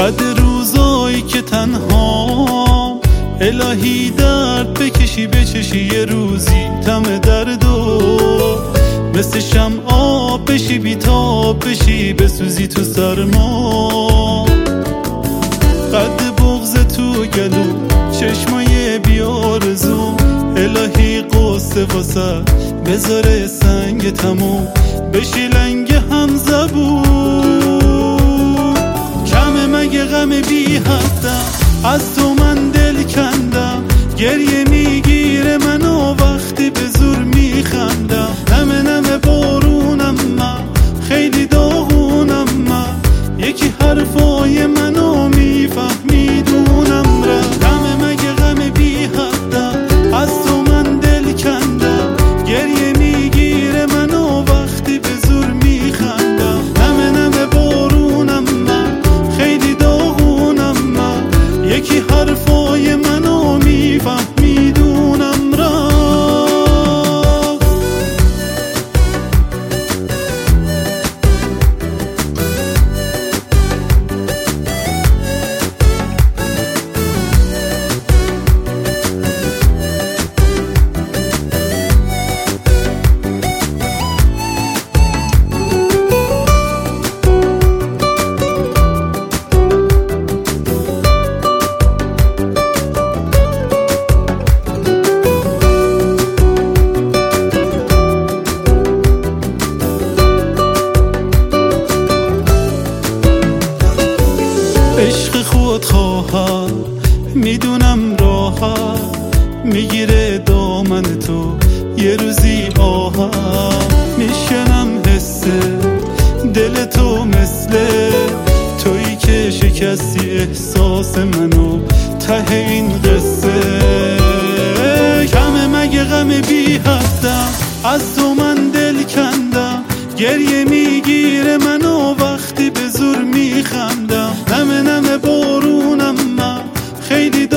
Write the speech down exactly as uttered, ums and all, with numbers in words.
بعد روزایی که تنها الهی درد بکشی بچشی یه روزی تم دردو مثل شمع آب بشی بیتاب بشی بسوزی تو سرما قد بغض تو گلو چشمای بیارزو الهی قصه واسه بذاره سنگ تموم بشی لنگ هم زبون کمه مگه غم بی حدم از تو من دل کندم گریه میگیره منو وقتی به زور میخندم نمه نمه بارونم من خیلی داغونم من یکی حرفای منو میفهمیدونم را کمه مگه غم بی حدم از تو من دل کندم گریه میگیره منو وقتی به زور میخندم نمه نمه بارونم من خیلی داغونم من یکی حرفای منو میفهمیدونم را عشق خود خواهد میدونم راحت میگیره دامن تو یه روزی آهم میشنم حسه دل تو مثل تویی که شکستی احساس منو ته این قصه کمه مگه غم بی حدم از تو من دل کندم گریه میگیره منو وقتی به زور میخندم نمه نمه بارونم من خیلی